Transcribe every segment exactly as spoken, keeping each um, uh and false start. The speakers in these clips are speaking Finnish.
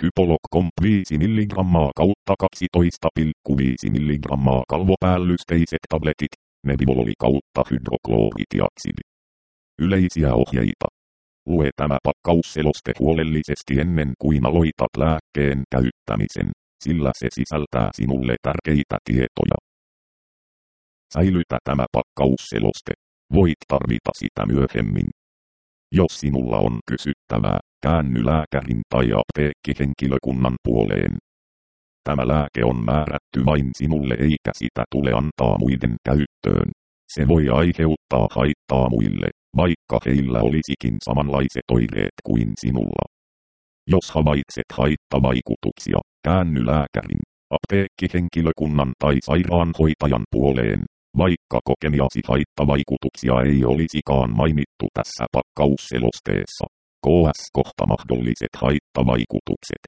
Hypolog Comp viisi milligrammaa kautta kaksitoista pilkku viisi milligrammaa kalvopäällysteiset tabletit, Nebivololi kautta hydrokloritiaksidi. Yleisiä ohjeita. Lue tämä pakkausseloste huolellisesti ennen kuin aloitat lääkkeen käyttämisen, sillä se sisältää sinulle tärkeitä tietoja. Säilytä tämä pakkausseloste. Voit tarvita sitä myöhemmin. Jos sinulla on kysyttävää, käänny lääkärin tai apteekkihenkilökunnan puoleen. Tämä lääke on määrätty vain sinulle eikä sitä tule antaa muiden käyttöön. Se voi aiheuttaa haittaa muille, vaikka heillä olisikin samanlaiset oireet kuin sinulla. Jos havaitset haittavaikutuksia, käänny lääkärin, apteekkihenkilökunnan tai sairaanhoitajan puoleen, vaikka kokemiasi haittavaikutuksia ei olisikaan mainittu tässä pakkausselosteessa. Ks kohta mahdolliset haittavaikutukset.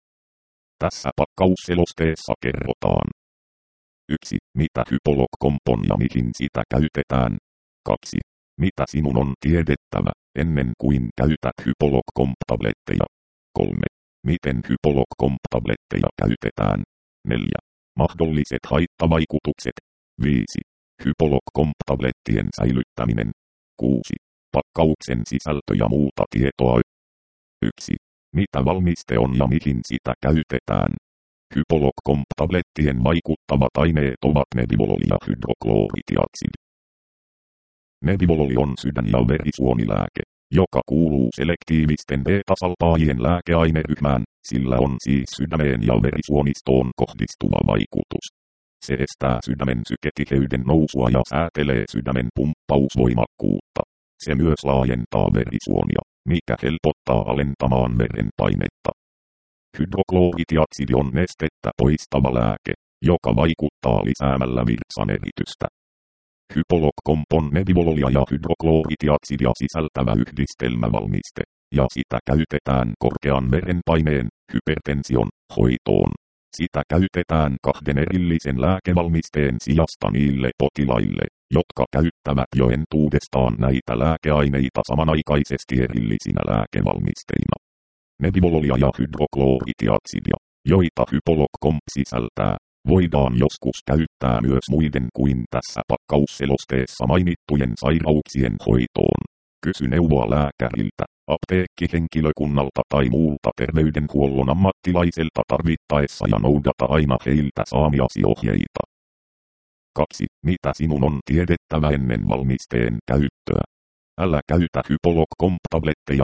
Tässä pakkausselosteessa kerrotaan. yksi. Mitä Hypolog Comp on ja mihin sitä käytetään. kaksi. Mitä sinun on tiedettävä, ennen kuin käytät Hypolog Comp-tabletteja. kolme. Miten Hypolog Comp-tabletteja käytetään. neljä. Mahdolliset haittavaikutukset. viisi. Hypolog Comp-tablettien säilyttäminen. kuusi. Pakkauksen sisältö ja muuta tietoa. yksi. Mitä valmiste on ja mihin sitä käytetään. Hypolog Comp-tablettien vaikuttavat aineet ovat Nebivololi ja hydrokloritiaksidi. Nebivololi on sydän- ja verisuonilääke, joka kuuluu selektiivisten beta-salpaajien lääkeaineryhmään, sillä on siis sydämeen ja verisuonistoon kohdistuva vaikutus. Se estää sydämen syketiheyden nousua ja säätelee sydämen pumppausvoimakkuutta. Se myös laajentaa verisuonia, mikä helpottaa alentamaan verenpainetta. Hydrokloritiaksidi on nestettä poistava lääke, joka vaikuttaa lisäämällä virtsaneritystä. Hypolog Comp on nebivololia ja hydrokloritiaksidia sisältävä yhdistelmävalmiste, ja sitä käytetään korkean verenpaineen, hypertension, hoitoon. Sitä käytetään kahden erillisen lääkevalmisteen sijasta niille potilaille, jotka käyttävät jo entuudestaan näitä lääkeaineita samanaikaisesti erillisinä lääkevalmisteina. Nebivololia ja hydrokloritiaksidia, joita Hypolog Comp sisältää, voidaan joskus käyttää myös muiden kuin tässä pakkausselosteessa mainittujen sairauksien hoitoon. Kysy neuvoa lääkäriltä, apteekkihenkilökunnalta tai muulta terveydenhuollon ammattilaiselta tarvittaessa ja noudata aina heiltä saamiasi ohjeita. kaksi. Mitä sinun on tiedettävä ennen valmisteen käyttöä? Älä käytä Hypolog Comp-tabletteja.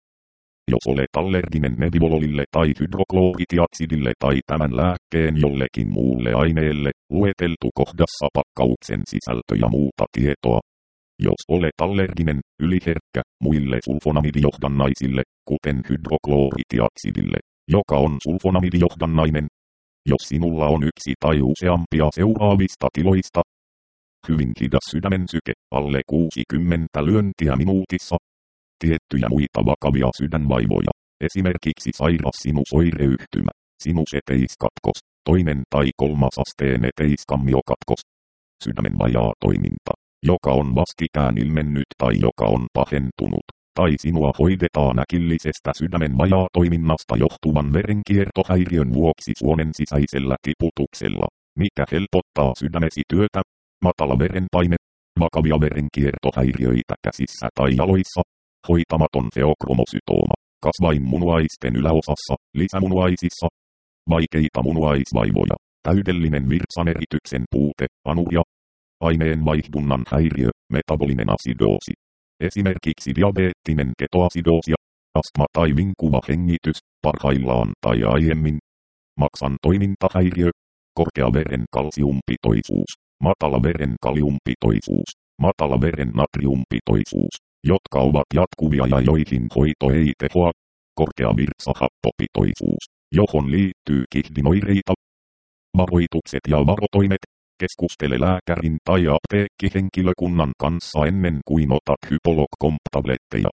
Jos olet allerginen nebivololille tai hydrokloritiaksidille tai tämän lääkkeen jollekin muulle aineelle, lueteltu kohdassa pakkauksen sisältö ja muuta tietoa. Jos olet allerginen, yliherkkä, muille sulfonamidijohdannaisille, kuten hydrokloritiaksidille, joka on sulfonamidijohdannainen. Jos sinulla on yksi tai useampia seuraavista tiloista. Hyvin hidas sydämen syke, alle kuusikymmentä lyöntiä minuutissa. Tiettyjä muita vakavia sydänvaivoja, esimerkiksi sairas sinusoireyhtymä, sinuseteiskatkos, toinen tai kolmas asteen eteiskammiokatkos. Sydämen vajaa toiminta, joka on vastikään ilmennyt tai joka on pahentunut, tai sinua hoidetaan äkillisestä sydämen vajaa toiminnasta johtuvan verenkiertohäiriön vuoksi suonen sisäisellä tiputuksella, mikä helpottaa sydämesi työtä, matala verenpaine, vakavia verenkiertohäiriöitä käsissä tai jaloissa, hoitamaton feokromosytooma, kasvainmunuaisten yläosassa, lisämunuaisissa, vaikeita munuaisvaivoja, täydellinen virtsanerityksen puute, anuria, aineenvaihdunnan häiriö, metabolinen asidoosi, esimerkiksi diabeettinen ketoasidoosi, astma tai vinkuva hengitys, parhaillaan tai aiemmin, maksan toimintahäiriö, korkea veren kalsiumpitoisuus, matala veren kaliumpitoisuus, matala veren natriumpitoisuus, jotka ovat jatkuvia ja joihin hoito ei tehoa, korkea virtsahappopitoisuus, johon liittyy kihdinoireita. Varoitukset ja varotoimet. Keskustele lääkärin tai apteekkihenkilökunnan kanssa ennen kuin otat Hypolog Comp-tabletteja.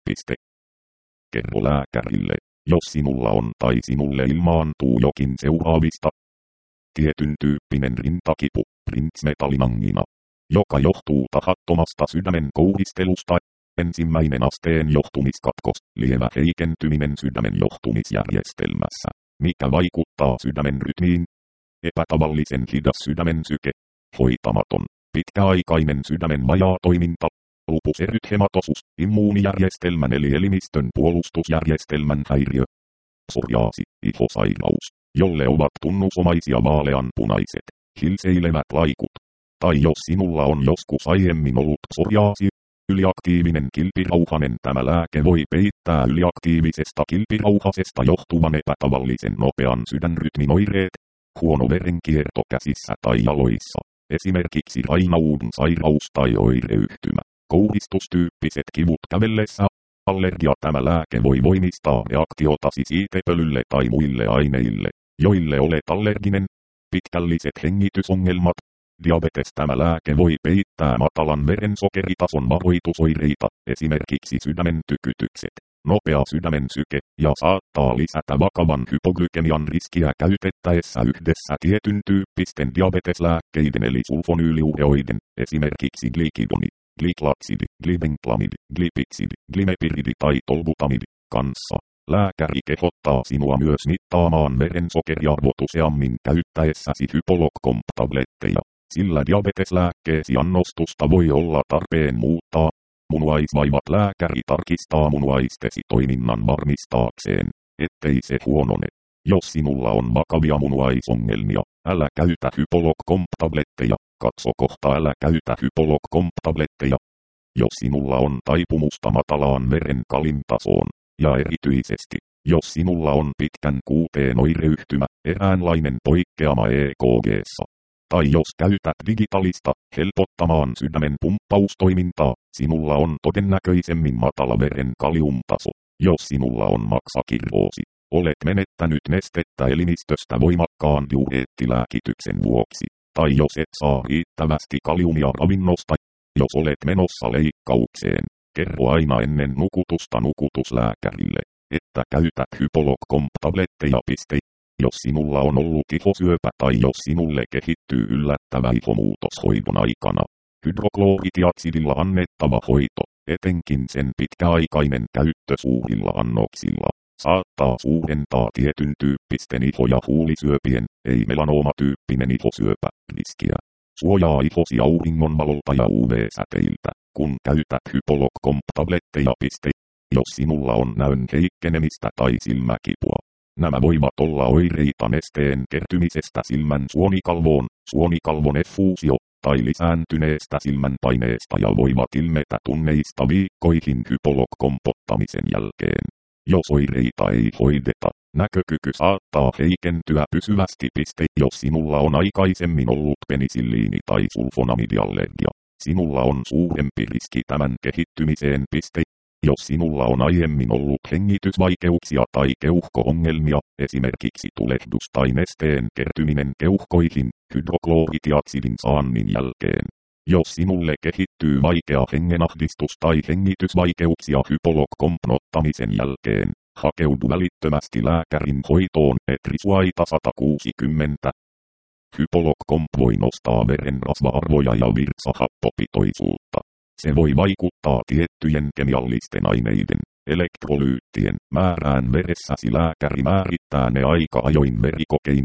Kerro lääkärille, jos sinulla on tai sinulle ilmaantuu jokin seuraavista. Tietyn tyyppinen rintakipu, printsmetallinangina, joka johtuu tahattomasta sydämen kouhistelusta. Ensimmäinen asteen johtumiskatkos, lievä heikentyminen sydämen johtumisjärjestelmässä. mikä vaikuttaa sydämen rytmiin. Epätavallisen hidas sydämen syke. Hoitamaton, pitkäaikainen sydämen vajaa toiminta. Lupuserythematosus, immuunijärjestelmän eli elimistön puolustusjärjestelmän häiriö. Psoriaasi, ihosairaus, jolle ovat tunnusomaisia vaaleanpunaiset, hilseilevät laikut. Tai jos sinulla on joskus aiemmin ollut psoriaasi, yliaktiivinen kilpirauhanen, tämä lääke voi peittää yliaktiivisesta kilpirauhasesta johtuvan epätavallisen nopean sydänrytmin oireet. Huono verenkierto käsissä tai jaloissa, esimerkiksi Raynaudin sairaus tai oireyhtymä. Kouristustyyppiset kivut kävellessä. Allergia, tämä lääke voi voimistaa reaktiotasi siitepölylle tai muille aineille, joille olet allerginen. Pitkälliset hengitysongelmat. Diabetes, tämä lääke voi peittää matalan verensokeritason varoitusoireita, esimerkiksi sydämen tykytykset, nopea sydämen syke, ja saattaa lisätä vakavan hypoglykemian riskiä käytettäessä yhdessä tietyn tyyppisten diabeteslääkkeiden eli sulfonyyliureoiden, esimerkiksi glikidoni, gliklatsidi, glibenclamidi, glipixidi, glimepiridi tai tolbutamidi, kanssa. Lääkäri kehottaa sinua myös mittaamaan verensokeriarvot useammin käyttäessäsi Hypolog-Comp-tabletteja, sillä diabeteslääkkeesi annostusta voi olla tarpeen muuttaa. Munuaisvaivat, lääkäri tarkistaa munuaistesi toiminnan varmistaakseen, ettei se huonone. Jos sinulla on vakavia munuaisongelmia, älä käytä Hypolog-Comp-tabletteja, katso kohta älä käytä Hypolog-Comp-tabletteja. Jos sinulla on taipumusta matalaan veren kalintasoon, ja erityisesti, jos sinulla on pitkän kuuteen oireyhtymä, eräänlainen poikkeama E K G:ssa, tai jos käytät digitaalista helpottamaan sydämen pumppaustoimintaa, sinulla on todennäköisemmin matala veren kaliumtaso. Jos sinulla on maksakirroosi, olet menettänyt nestettä elimistöstä voimakkaan diureettilääkityksen vuoksi, tai jos et saa riittävästi kaliumia ravinnosta, jos olet menossa leikkaukseen, kerro aina ennen nukutusta nukutuslääkärille, että käytät Hypolog-Comp-tabletteja. Jos sinulla on ollut ihosyöpä tai jos sinulle kehittyy yllättävä ihomuutos hoidon aikana, hydrokloritiaksidilla annettava hoito, etenkin sen pitkäaikainen käyttö suurilla annoksilla, saattaa suurentaa tietyn tyyppisten iho- ja huulisyöpien, ei melanoomatyyppinen ihosyöpä, riskiä. Suojaa ihosi auringonvalolta ja U V-säteiltä, kun käytät Hypolog-Comp-tabletteja. Jos sinulla on näön heikkenemistä tai silmäkipua, nämä voivat olla oireita nesteen kertymisestä silmän suonikalvoon, suonikalvon effuusio, tai lisääntyneestä silmänpaineesta ja voivat ilmetä tunneista viikkoihin Hypolog-Comp-ottamisen jälkeen. Jos oireita ei hoideta, näkökyky saattaa heikentyä pysyvästi. Jos sinulla on aikaisemmin ollut penisilliini- tai sulfonamidiallergia, sinulla on suurempi riski tämän kehittymiseen. Jos sinulla on aiemmin ollut hengitysvaikeuksia tai keuhko-ongelmia, esimerkiksi tulehdus tai nesteen kertyminen keuhkoihin, hydrokloritiaksidin saannin jälkeen. Jos sinulle kehittyy vaikea hengenahdistus tai hengitysvaikeuksia Hypolog-Comp-ottamisen jälkeen, hakeudu välittömästi lääkärin hoitoon. Etrisuaita sata kuusikymmentä. Hypolog-Comp voi nostaa veren rasva-arvoja ja virtsahappopitoisuutta. Se voi vaikuttaa tiettyjen kemiallisten aineiden, elektrolyyttien, määrään veressäsi. Lääkäri määrittää ne aika ajoin verikokein.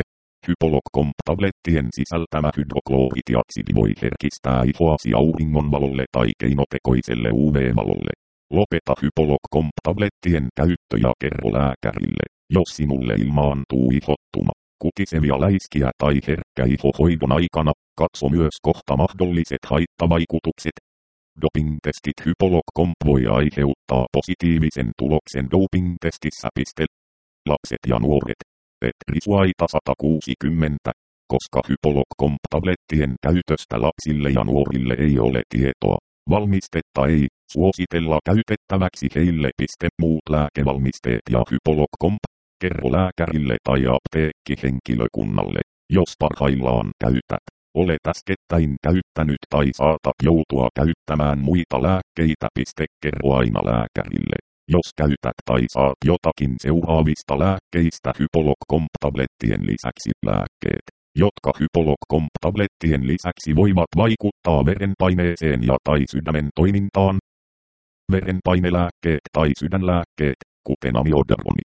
Hypolog-Comp-tablettien sisältämä hydrokloritiaksidi voi herkistää ihoasi auringonvalolle tai keinotekoiselle U V-valolle. Lopeta Hypolog-Comp-tablettien käyttö ja kerro lääkärille, jos sinulle ilmaantuu ihottuma, kutisevia läiskiä tai herkkä iho hoidon aikana. Katso myös kohta mahdolliset haittavaikutukset. Dopingtestit. Hypolog-Comp voi aiheuttaa positiivisen tuloksen dopingtestissä. Lapset ja nuoret. Etrisuaita sata kuusikymmentä. Koska Hypolog-Comp-tablettien käytöstä lapsille ja nuorille ei ole tietoa, valmistetta ei suositella käytettäväksi heille. Muut lääkevalmisteet ja Hypolog-Comp. Kerro lääkärille tai apteekkihenkilökunnalle, jos parhaillaan käytät, olet äskettäin käyttänyt tai saatat joutua käyttämään muita lääkkeitä. Kerro aina lääkärille, jos käytät tai saat jotakin seuraavista lääkkeistä Hypolog-Comp-tablettien lisäksi. Lääkkeet, jotka Hypolog-Comp-tablettien lisäksi voivat vaikuttaa verenpaineeseen ja tai sydämen toimintaan. Verenpainelääkkeet tai sydänlääkkeet, kuten amiodaroni,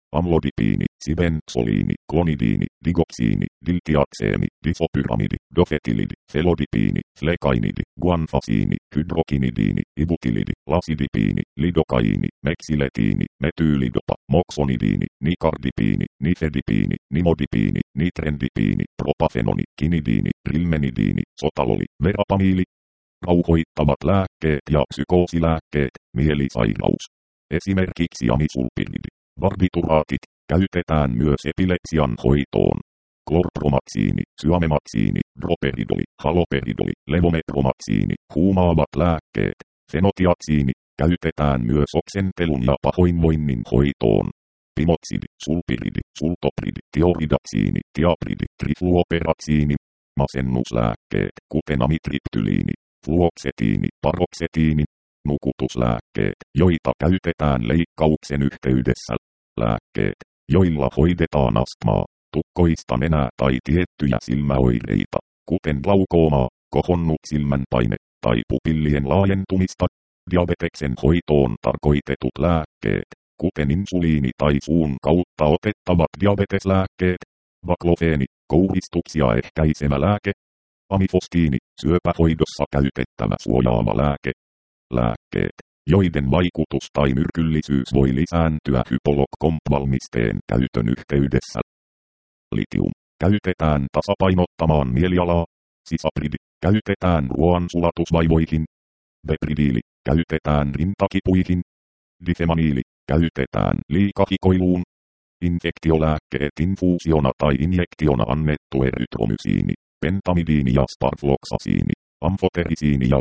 amlodipiini, sibentsoliini, klonidiini, digoksiini, diltiakseemi, disopyramidi, dofetilidi, felodipiini, flekainidi, guanfasiini, hydrokinidiini, ibutilidi, lasidipiini, lidokaiini, meksiletiini, metyylidopa, moksonidiini, nikardipiini, nifedipiini, nimodipiini, nitrendipiini, propafenoni, kinidiini, rilmenidiini, sotaloli, verapamiili. Rauhoittavat lääkkeet ja psykoosilääkkeet, mielisairaus. Esimerkiksi amisulpiridi. Barbituraatit käytetään myös epilepsian hoitoon. Klorpromaksiini, syamemaksiini, droperidoli, haloperidoli, levometromaksiini, huumaavat lääkkeet. Fenotiaksiini käytetään myös oksentelun ja pahoinvoinnin hoitoon. Pimoksidi, sulpiridi, sultopridi, tioridaksiini, tiapridi, trifluoperaksiini. Masennuslääkkeet, kuten amitriptyliini, fluoksetiini, paroksetiini. Nukutuslääkkeet, joita käytetään leikkauksen yhteydessä. Lääkkeet, joilla hoidetaan astmaa, tukkoista nenää tai tiettyjä silmäoireita, kuten glaukoomaa, kohonnut silmänpaine tai pupillien laajentumista. Diabeteksen hoitoon tarkoitetut lääkkeet, kuten insuliini tai suun kautta otettavat diabeteslääkkeet. Baklofeeni, kouristuksia ehkäisevä lääke. Amifostiini, syöpähoidossa käytettävä suojaava lääke. Lääkkeet, joiden vaikutus tai myrkyllisyys voi lisääntyä hypolog-komp-valmisteen käytön yhteydessä. Litium, käytetään tasapainottamaan mielialaa. Sisapridi, käytetään ruoansulatusvaivoihin. Bepridiili, käytetään rintakipuihin. Difemaniili, käytetään liikahikoiluun. Infektiolääkkeet infuusiona tai injektiona annettu erytromysiini, pentamidiini ja sparfloksasiini. Amfoterisiini ja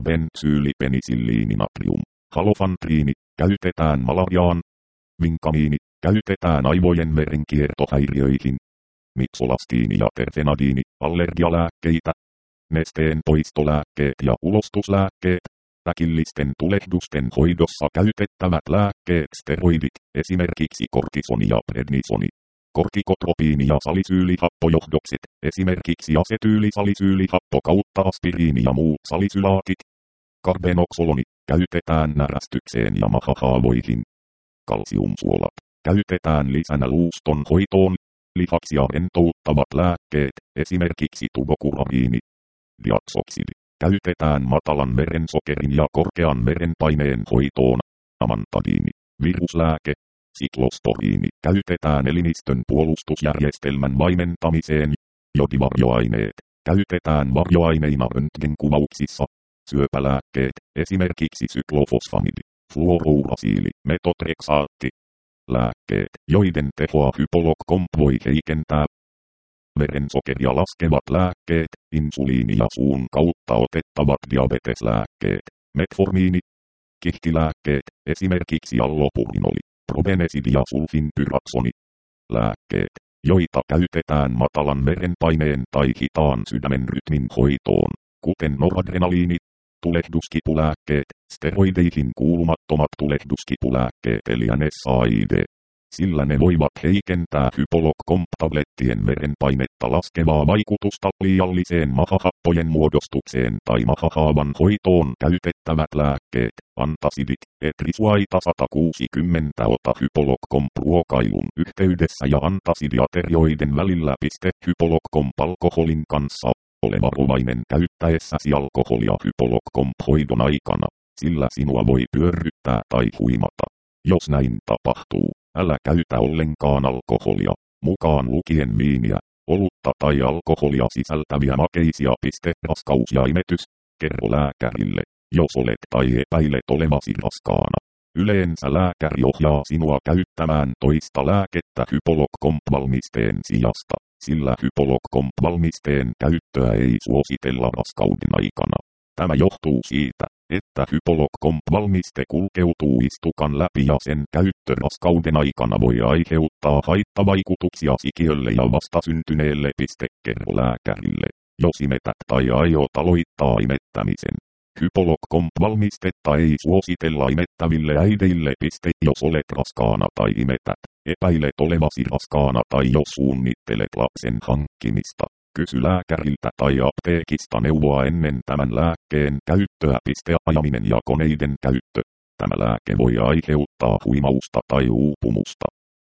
bensyylipenisilliininatrium. Halofantriini, käytetään malariaan. Vinkamiini, käytetään aivojen verenkiertohäiriöihin. Mixolastiini ja terfenadiini, allergialääkkeitä. Nesteen poistolääkkeet ja ulostuslääkkeet. Äkillisten tulehdusten hoidossa käytettävät lääkkeet steroidit, esimerkiksi kortisoni ja prednisoni. Kortikotropiini ja salisyylihappojohdokset, esimerkiksi asetyylisalisyylihappo kautta aspiriini ja muut salisylaatit. Karbenoksoloni, käytetään närästykseen ja mahahaavoihin. Kalsiumsuolat, käytetään lisänä luuston hoitoon. Lihaksia rentouttavat lääkkeet, esimerkiksi tubokurabiini. Diaksoksidi, käytetään matalan verensokerin ja korkean verenpaineen hoitoon. Amantadiini, viruslääke. Siklosporiini, käytetään elimistön puolustusjärjestelmän vaimentamiseen. Jodivarjoaineet, käytetään varjoaineina röntgenkuvauksissa. Syöpälääkkeet, esimerkiksi syklofosfamidi, fluorourasiili, metotreksaatti. Lääkkeet, joiden tehoa hypolog-komp voi heikentää. Verensokeria laskevat lääkkeet, insuliini ja suun kautta otettavat diabeteslääkkeet, metformiini. Kihtilääkkeet, esimerkiksi allopurinoli, probenesidi ja sulfinpyraksoni. Lääkkeet, joita käytetään matalan verenpaineen tai hitaan sydämen rytmin hoitoon, kuten noradrenaliini. Tulehduskipulääkkeet, steroideihin kuulumattomat tulehduskipulääkkeet eli N S A I D. Sillä ne voivat heikentää hypolog-komp-tablettien verenpainetta laskevaa vaikutusta liialliseen mahahappojen muodostukseen tai mahahaavan hoitoon käytettävät lääkkeet, antasidit, etrisuaita sata kuusikymmentä ota hypolog-komp-ruokailun yhteydessä ja antasidiaterioiden välillä piste hypolog-komp-alkoholin kanssa. Ole varovainen käyttäessäsi alkoholia hypolog-komp-hoidon aikana, sillä sinua voi pyörryttää tai huimata. Jos näin tapahtuu, älä käytä ollenkaan alkoholia, mukaan lukien viiniä, olutta tai alkoholia sisältäviä makeisia. Raskaus ja imetys. Kerro lääkärille, jos olet tai epäilet olevasi raskaana. Yleensä lääkäri ohjaa sinua käyttämään toista lääkettä hypolog-komp-valmisteen sijasta, sillä hypolog-komp-valmisteen käyttöä ei suositella raskauden aikana. Tämä johtuu siitä, että hypolog-komp-valmiste kulkeutuu istukan läpi ja sen käyttö raskauden aikana voi aiheuttaa haittavaikutuksia sikiölle ja vastasyntyneelle. Kerro lääkärille, jos imetät tai aiot aloittaa imettämisen. Hypolog-komp-valmistetta ei suositella imettäville äideille. Jos olet raskaana tai imetät, epäilet olevasi raskaana tai jos suunnittelet lapsen hankkimista, kysy lääkäriltä tai apteekista neuvoa ennen tämän lääkkeen käyttöä. Ajaminen ja koneiden käyttö. Tämä lääke voi aiheuttaa huimausta tai uupumusta.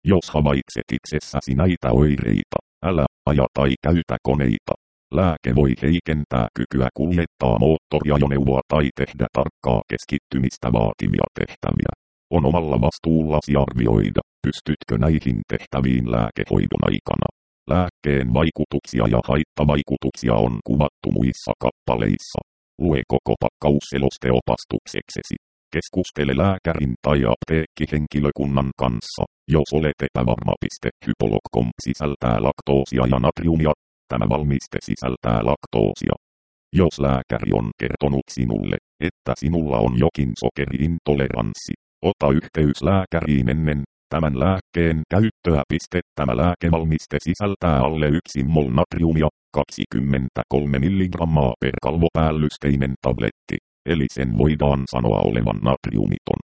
Jos havaitset itsessäsi näitä oireita, älä aja tai käytä koneita. Lääke voi heikentää kykyä kuljettaa moottoriajoneuvoa tai tehdä tarkkaa keskittymistä vaativia tehtäviä. On omalla vastuullasi arvioida, pystytkö näihin tehtäviin lääkehoidon aikana. Lääkkeen vaikutuksia ja haittavaikutuksia on kuvattu muissa kappaleissa. Lue koko pakkaus selosteopastukseksesi. Keskustele lääkärin tai apteekkihenkilökunnan kanssa, jos olet epävarma. Hypolog.com sisältää laktoosia ja natriumia. Tämä valmiste sisältää laktoosia. Jos lääkäri on kertonut sinulle, että sinulla on jokin sokeriintoleranssi, ota yhteys lääkäriin ennen tämän lääkkeen käyttöä. Tämä lääkevalmiste sisältää alle yksi mol natriumia, kaksikymmentäkolme milligrammaa per kalvopäällysteinen tabletti, eli sen voidaan sanoa olevan natriumiton.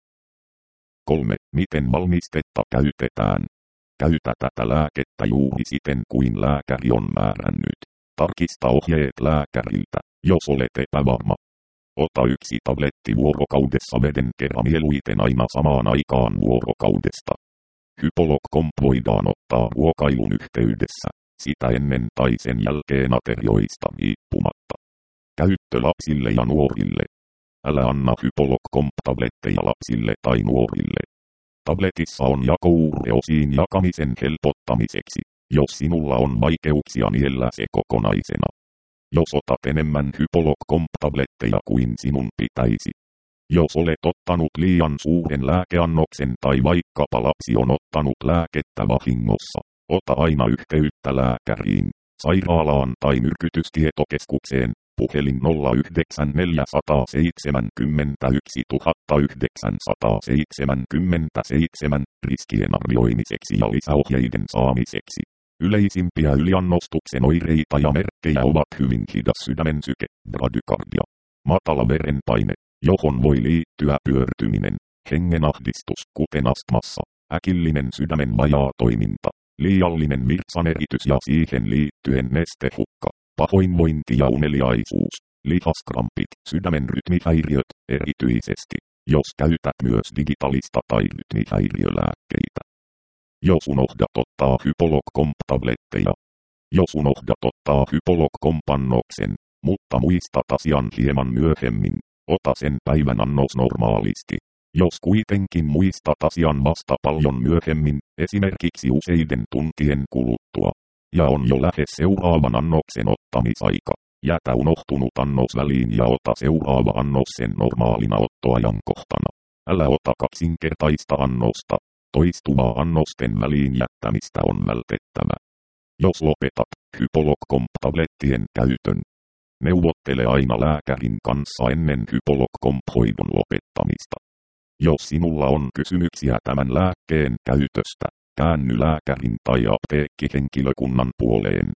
kolme. Miten valmistetta käytetään? Käytä tätä lääkettä juuri siten kuin lääkäri on määrännyt. Tarkista ohjeet lääkäriltä, jos olet epävarma. Ota yksi tabletti vuorokaudessa veden kerran, mieluiten aina samaan aikaan vuorokaudesta. Hypolog.com voidaan ottaa ruokailun yhteydessä, sitä ennen tai sen jälkeen aterioista riippumatta. Käyttö lapsille ja nuorille. Älä anna Hypolog.com tabletteja lapsille tai nuorille. Tabletissa on jakouure osiin jakamisen helpottamiseksi, jos sinulla on vaikeuksia niellä se kokonaisena. Jos otat enemmän Hypolog.com tabletteja kuin sinun pitäisi. Jos olet ottanut liian suuren lääkeannoksen tai vaikkapa lapsi on ottanut lääkettä vahingossa, ota aina yhteyttä lääkäriin, sairaalaan tai myrkytystietokeskukseen, puhelin nolla yhdeksän neljä seitsemän yksi yhdeksän seitsemän seitsemän, riskien arvioimiseksi ja lisäohjeiden saamiseksi. Yleisimpiä yliannostuksen oireita ja merkkejä ovat hyvin hidas sydämensyke, bradykardia, matala verenpaine, johon voi liittyä pyörtyminen, hengenahdistus kuten astmassa, äkillinen sydämen vajaa toiminta, liiallinen virtsaneritys ja siihen liittyen nestehukka, pahoinvointi ja uneliaisuus, lihaskrampit, sydämen rytmihäiriöt, erityisesti, jos käytät myös digitaalista tai rytmihäiriölääkkeitä. Jos unohdat ottaa Hypolog.com tabletteja. Jos unohdat ottaa Hypolog.com pannoksen, mutta muistat asian hieman myöhemmin, ota sen päivän annos normaalisti. Jos kuitenkin muistat asian vasta paljon myöhemmin, esimerkiksi useiden tuntien kuluttua, ja on jo lähes seuraavan annoksen ottamisaika, jätä unohtunut annos väliin ja ota seuraava annos sen normaalina ottoajankohtana. Älä ota kaksinkertaista annosta. Toistuvaa annosten väliin jättämistä on vältettävä. Jos lopetat Hypolog.com tablettien käytön, neuvottele aina lääkärin kanssa ennen Hypolog.com hoidon lopettamista. Jos sinulla on kysymyksiä tämän lääkkeen käytöstä, käänny lääkärin tai apteekkihenkilökunnan puoleen.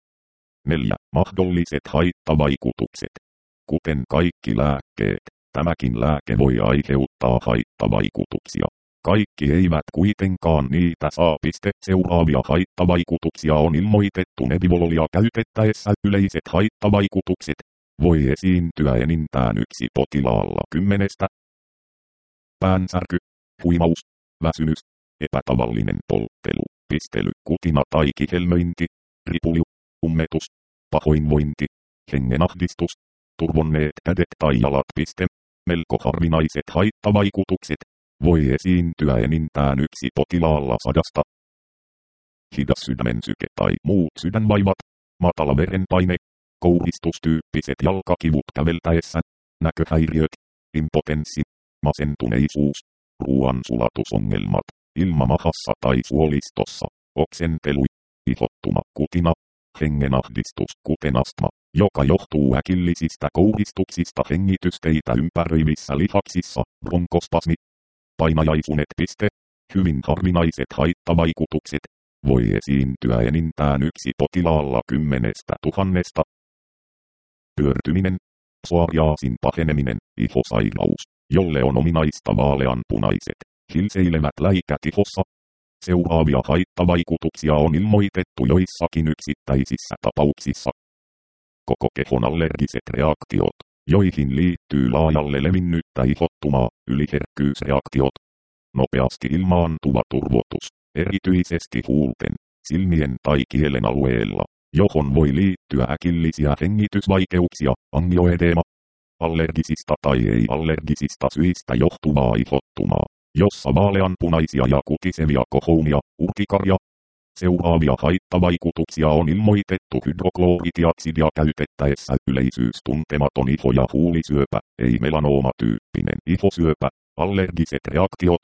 neljä. Mahdolliset haittavaikutukset. Kuten kaikki lääkkeet, tämäkin lääke voi aiheuttaa haittavaikutuksia. Kaikki eivät kuitenkaan niitä saa. Seuraavia haittavaikutuksia on ilmoitettu Nebivololia käytettäessä. Yleiset haittavaikutukset voi esiintyä enintään yksi potilaalla kymmenestä. Päänsärky, huimaus, väsymys, epätavallinen polttelu, pistely, kutina tai kihelmöinti, ripuli, ummetus, pahoinvointi, hengenahdistus, turvonneet kädet tai jalat. Piste. Melko harvinaiset haittavaikutukset voi esiintyä enintään yksi potilaalla sadasta. Hidas sydämensyke tai muut sydänvaivat, matala verenpaine, kouristustyyppiset jalkakivut käveltäessä, näköhäiriöt, impotenssi, masentuneisuus, ruoansulatusongelmat, ilma mahassa tai suolistossa, oksentelu, ihottuma, kutina, hengenahdistus kuten astma, joka johtuu äkillisistä kouristuksista hengitysteitä ympäröivissä lihaksissa, bronkospasmi, painajaifunet. Hyvin harvinaiset haittavaikutukset voi esiintyä enintään yksi potilaalla kymmenestä tuhannesta. Pyörtyminen, psoriaasin paheneminen, ihosairaus, jolle on ominaista vaaleanpunaiset, hilseilevät läikät ihossa. Seuraavia haittavaikutuksia on ilmoitettu joissakin yksittäisissä tapauksissa. Koko kehon allergiset reaktiot, joihin liittyy laajalle levinnyttä ihottumaa, yliherkkyysreaktiot, nopeasti ilmaantuva turvotus, erityisesti huulten, silmien tai kielen alueella, johon voi liittyä äkillisiä hengitysvaikeuksia, angioedeema, allergisista tai ei-allergisista syistä johtuvaa ihottumaa, jossa vaaleanpunaisia ja kutisevia kohoumia, urtikarja. Seuraavia haittavaikutuksia on ilmoitettu hydrokloritiaksidia käytettäessä: yleisyys, tuntematon iho ja huulisyöpä, ei melanoomatyyppinen ihosyöpä, allergiset reaktiot,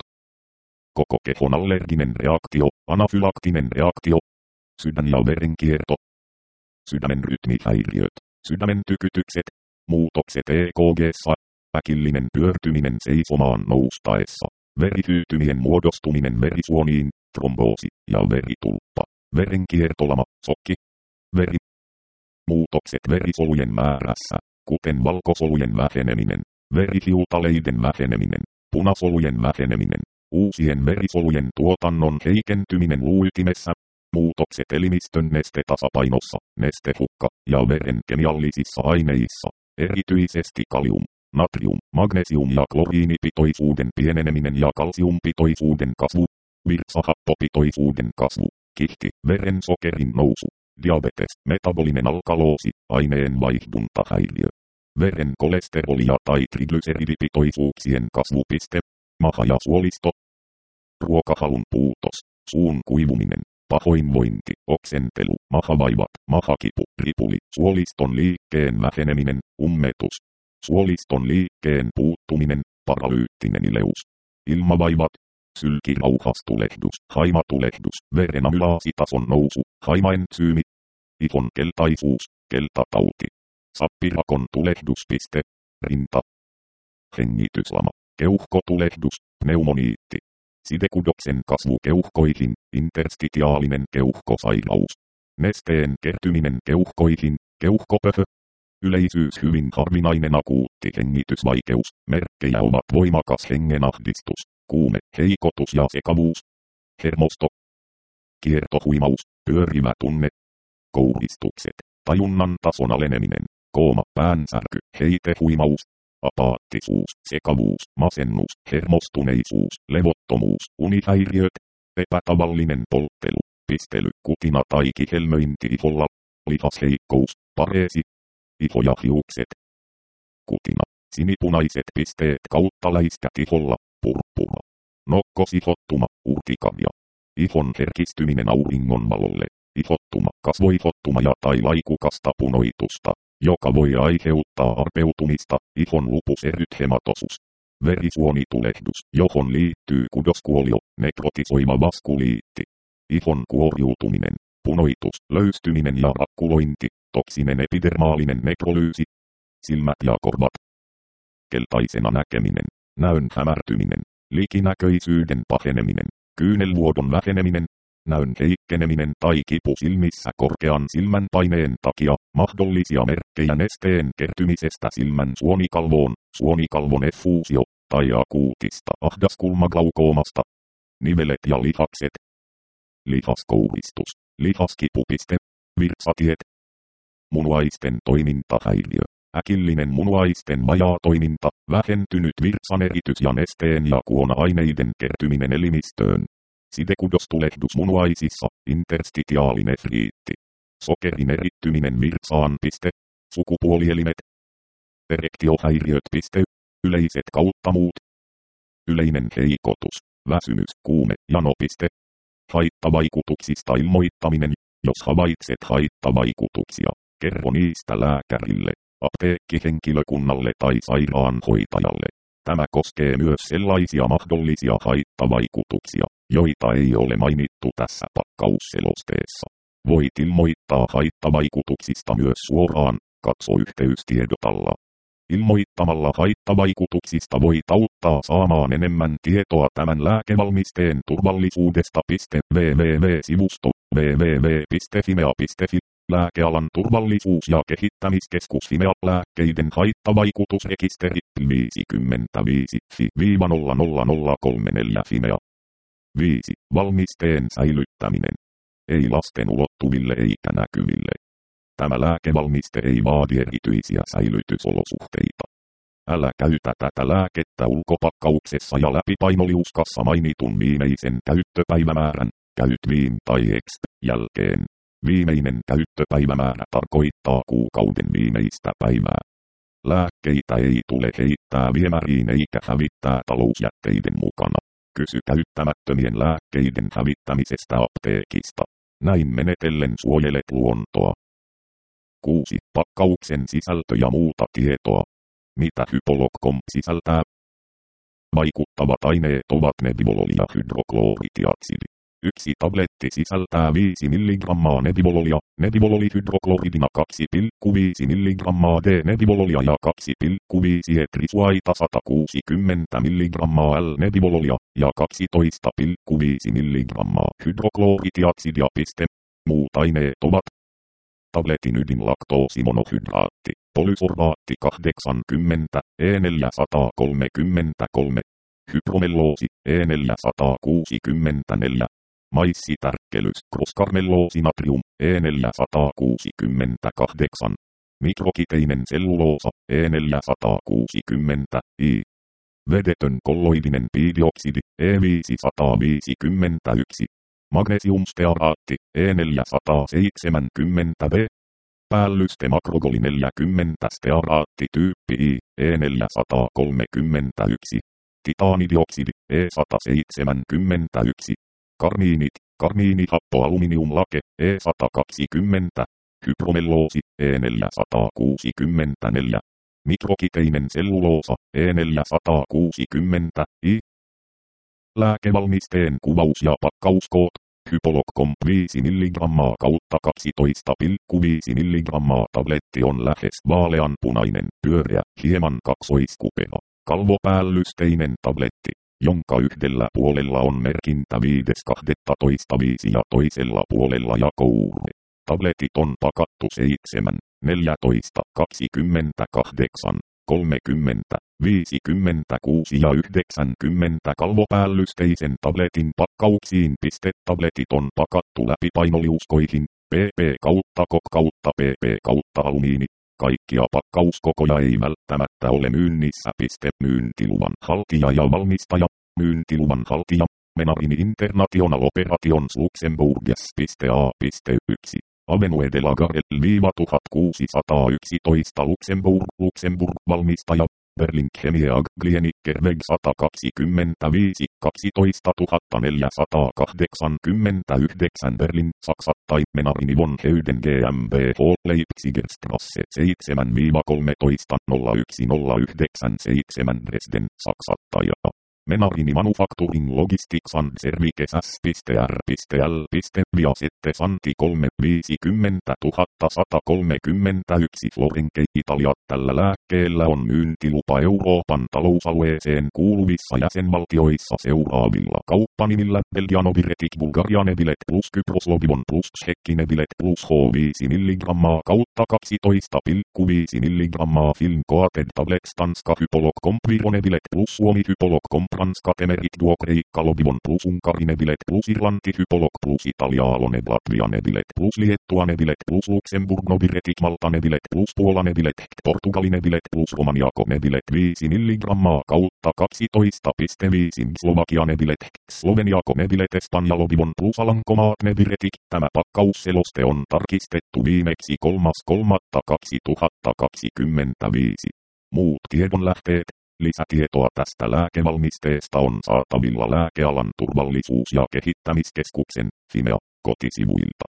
koko kehon allerginen reaktio, anafylaktinen reaktio, sydän- ja verenkierto, sydämen rytmihäiriöt, sydämen tykytykset, muutokset E K G:ssa, äkillinen pyörtyminen seisomaan noustaessa, verihyytymien muodostuminen verisuoniin, tromboosi ja veritulppa, verenkiertolama, sokki, veri, muutokset verisolujen määrässä, kuten valkosolujen väheneminen, verihiutaleiden väheneminen, punasolujen väheneminen, uusien verisolujen tuotannon heikentyminen luuytimessä, muutokset elimistön nestetasapainossa, nestehukka ja veren kemiallisissa aineissa, erityisesti kalium, natrium, magnesium ja kloriinipitoisuuden pieneneminen ja kalsiumpitoisuuden kasvu, virtsahappopitoisuuden kasvu, kihti, verensokerin nousu, diabetes, metabolinen alkaloosi, aineenvaihduntahäiriö, veren kolesterolia tai triglyseridipitoisuuksien kasvupiste, maha ja suolisto, ruokahalun puutos, suun kuivuminen, pahoinvointi, oksentelu, mahavaivat, mahakipu, ripuli, suoliston liikkeen väheneminen, ummetus, suoliston liikkeen puuttuminen, paralyyttinen ileus, ilmavaivat, sylkirauhastulehdus, haimatulehdus, verenamylaasitason nousu, haimaentsyymi, ihon keltaisuus, keltatauti, sappirakon tulehduspiste, rinta, hengityslama, keuhkotulehdus, pneumoniitti, sidekudoksen kasvu keuhkoihin, interstitiaalinen keuhkosairaus, nesteen kertyminen keuhkoihin, keuhkopöhö, yleisyys hyvin harvinainen akuutti hengitysvaikeus, merkkejä ovat voimakas hengenahdistus, kuume, heikotus ja sekavuus, hermosto, kiertohuimaus, pyörivä tunne, kouristukset, tajunnan tason aleneminen, kooma, päänsärky, heitehuimaus, apaattisuus, sekavuus, masennus, hermostuneisuus, levottomuus, unihäiriöt, epätavallinen polttelu, pistely, kutina tai kihelmöinti iholla, lihasheikkous, pareesi, iho ja hiukset, kutina, sinipunaiset pisteet kautta läiskät iholla, purppura, nokkosihottuma, urtikarja, ihon herkistyminen auringonvalolle, ihottuma, kasvoihottuma ja tai laikukasta punoitusta, joka voi aiheuttaa arpeutumista, ihon lupuserythematosus, verisuonitulehdus, johon liittyy kudoskuolio, nekrotisoiva vaskuliitti, ihon kuoriutuminen, punoitus, löystyminen ja rakkulointi, toksinen epidermaalinen nekrolyysi, silmät ja korvat, keltaisena näkeminen, näön hämärtyminen, likinäköisyyden paheneminen, kyynelvuodon väheneminen, näön heikkeneminen tai kipu silmissä korkean silmän paineen takia, mahdollisia merkkejä nesteen kertymisestä silmän suonikalvoon, suonikalvon effuusio, tai akuutista ahdaskulmaglaukoomasta, nivelet ja lihakset, lihaskouristus, lihaskipupiste, virtsatiet, munuaisten toimintahäiriö, äkillinen munuaisten vajaatoiminta, vähentynyt virtsaneritys ja nesteen ja kuona-aineiden kertyminen elimistöön, sidekudostulehdus munuaisissa, interstitiaalinefriitti, sokerin erittyminen virtsaan piste, sukupuolielimet, erektiohäiriöt piste, yleiset kautta muut, yleinen heikotus, väsymys, kuume, jano piste, haittavaikutuksista ilmoittaminen, jos havaitset haittavaikutuksia, kerro niistä lääkärille, apteekkihenkilökunnalle tai sairaanhoitajalle. Tämä koskee myös sellaisia mahdollisia haittavaikutuksia, joita ei ole mainittu tässä pakkausselosteessa. Voit ilmoittaa haittavaikutuksista myös suoraan, katso yhteystiedot alla. Ilmoittamalla haittavaikutuksista voit auttaa saamaan enemmän tietoa tämän lääkevalmisteen turvallisuudesta. www-sivusto www piste fimea piste fi Lääkealan turvallisuus- ja kehittämiskeskus Fimea lääkkeiden haittavaikutusrekisteri viisikymmentäviisi F I nolla nolla nolla kolme neljä Fimea. viisi. Valmisteen säilyttäminen. Ei lasten ulottuville eikä näkyville. Tämä lääkevalmiste ei vaadi erityisiä säilytysolosuhteita. Älä käytä tätä lääkettä ulkopakkauksessa ja läpipainoliuskassa mainitun viimeisen käyttöpäivämäärän, käyt viim tai exp jälkeen. Viimeinen käyttöpäivämäärä tarkoittaa kuukauden viimeistä päivää. Lääkkeitä ei tule heittää viemäriin eikä hävittää talousjätteiden mukana. Kysy käyttämättömien lääkkeiden hävittämisestä apteekista. Näin menetellen suojelet luontoa. kuusi. Pakkauksen sisältö ja muuta tietoa. Mitä Hypolog.com sisältää? Vaikuttavat aineet ovat nebivololi ja hydrokloritiatsidi. Yksi tabletti sisältää viisi milligrammaa nebivololia, nebivololihydrokloridina kaksi pilkku viisi milligrammaa D-nebivololia ja kaksi pilkku viisi etrisuaita sata kuusikymmentä milligrammaa L-nebivololia ja kaksitoista pilkku viisi milligrammaa hydrokloritiatsidia. Muut aineet ovat tabletin ydinlaktoosimonohydraatti, polysorbaatti kahdeksankymmentä, E neljäsataakolmekymmentäkolme, hypromelloosi, E neljäsataakuusikymmentäneljä, maissitärkkelys, kroskarmelloosi-natrium, E neljäsataakuusikymmentäkahdeksan, mikrokiteinen selluloosa, E neljäsataakuusikymmentä, I, vedetön kolloidinen piidioksidi, E viisisataaviisikymmentäyksi, magnesiumstearaatti, E neljäsataaseitsemänkymmentä B, päällyste makrogoli neljäkymmentä stearaatti tyyppi I, E neljäsataakolmekymmentäyksi, titaanidioksidi, E sata seitsemänkymmentäyksi, karmiinit, karmiinihappoaluminiumlake, E sata kaksikymmentä, hypromelloosi, E neljäsataakuusikymmentäneljä, mikrokiteinen selluloosa, E neljäsataakuusikymmentä, I. Lääkevalmisteen kuvaus ja pakkauskoot. Hypolog.com viisi milligrammaa kautta kaksitoista pilkku viisi milligrammaa tabletti on lähes vaaleanpunainen, pyöreä, hieman kaksoiskupea, kalvopäällysteinen tabletti, jonka yhdellä puolella on merkintä viides kahdennentoista viisi ja toisella puolella jakouurre. Tabletit on pakattu seitsemän, neljätoista, kaksikymmentäkahdeksan, kolmekymmentä, viisikymmentäkuusi ja yhdeksänkymmentä kalvopäällysteisen tabletin pakkauksiin. Tabletit on pakattu läpipainoliuskoihin, P P kautta kok kautta P P kautta alumiini. Kaikkia pakkauskokoja ei välttämättä ole myynnissä. Myyntiluvan haltija ja valmistaja. Myyntiluvan haltija. Menarini International Operations Luxembourgias. A yksi. Avenue de la Garelle tuhatkuusisataayksitoista Luxembourg, Luxembourg, valmistaja, Berlin Chemie A G Klieniker sata kaksikymmentäviisi kaksitoista neljäsataakahdeksankymmentäyhdeksän Berlin, Saksa, tai Menarini von Heuden GmbH, Leipzigerstrasse seitsemän kolmetoista nolla yksi nolla yhdeksän seitsemän Dresden, Saksa, tai Menarini Manufacturing Logistics and Services S.R.L. Viasette Santi kolme viisikymmentä tuhatta sata kolmekymmentäyksi Florenke, Italia. Tällä lääkkeellä on myyntilupa Euroopan talousalueeseen kuuluvissa jäsenvaltioissa seuraavilla kauppanimillä: Belgianoviretic Bulgarianebilet plus Kypros Logibon plus Tšekkinebilet plus H viisi milligrammaa kautta kaksitoista pilkku viisi milligrammaa Film Coated Tablets Tanska Hypolog.com Vironebilet plus Suomi Hypolog.com Ranska Temerit Duo Kreikka Logibon plus Unkarinebilet plus Irlanti Hypolog plus Italia Alone Latvianebilet plus Liettuanebilet plus Luxemburg Noviretic Maltanebilet plus Puolanebilet Portugalinebilet plus Romaniakonebilet viisi milligrammaa kautta kaksitoista pilkku viisi Slovakianebilet Sloveniakonebilet Espanja Logibon plus Alankomaat Nebiretic. Tämä pakkausseloste on tarkistettu viimeksi kolmas kolmatta kaksituhattakaksikymmentäviisi. Muut tiedonlähteet. Lisätietoa tästä lääkevalmisteesta on saatavilla Lääkealan turvallisuus- ja kehittämiskeskuksen Fimea kotisivuilta.